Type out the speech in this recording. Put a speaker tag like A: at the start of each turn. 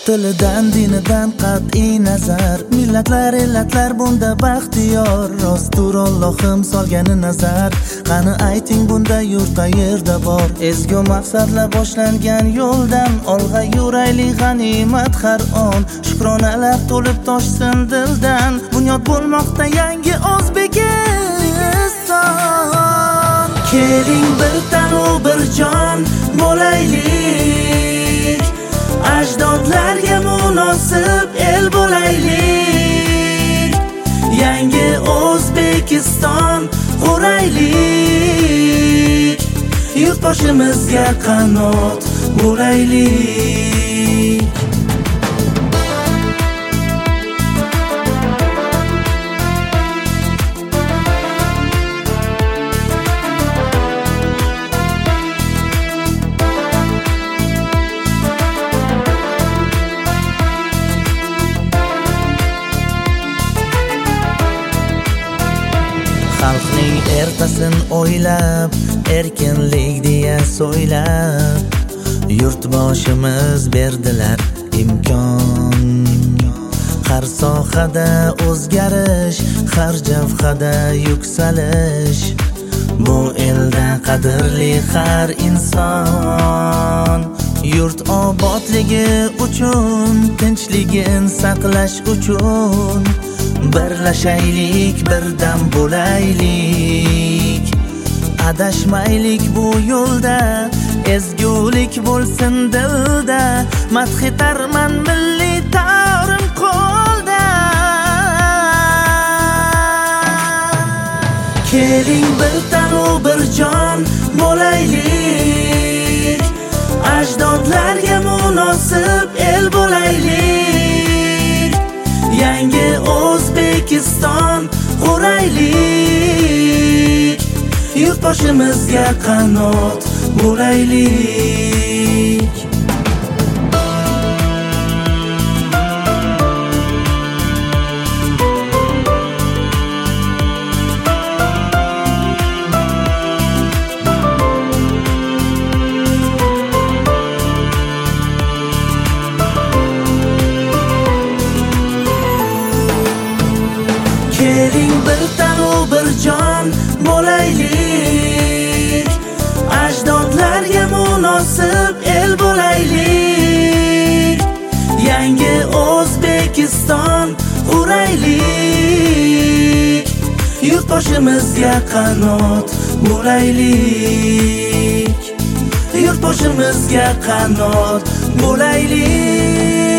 A: Tilidan, dinidan qat'iy nazar, millatlar, ellatlar bunda baxtiyor. Rostdur Allohim solgani nazar, qani ayting bunda yurt qayerda bor? Ezgu maqsadlar boshlangan yo'ldan olg'a yuraylik g'animat har on. Shukronalar to'lib toshsin dildan, bunyod bo'lmoqda yangi O'zbekiston. Keling bir tanu bir jon bo'laylik, ajdodlarga munosib el bo'laylik. Yangi O'zbekiston quraylik, yurtboshimizga qanot bo'laylik. Xalqning ertasin o'ylab, erkinlik deya so'ylab, yurtboshimiz berdilar imkon. Har sohada o'zgarish, har javhada yuksalish, bu elda qadrli har inson. Yurt obodligi uchun, tinchligin saqlash uchun birlashaylik, birdam bo'laylik. Adashmaylik bu yo'lda, ezgulik bo'lsin dilda, madhitarman milliy tarim qo'lda. Keling bir tanu bir jon bo'laylik, ajdodlarga munosib el bo'laylik. Yangi O'zbekiston quraylik, yurtboshimizga qanot bo'laylik. Keling bir tanu bir jon bo'laylik, ajdodlarga munosib el bo'laylik. Yangi O'zbekiston quraylik, yurtboshimizga qanot bo'laylik. Yurtboshimizga qanot bo'laylik.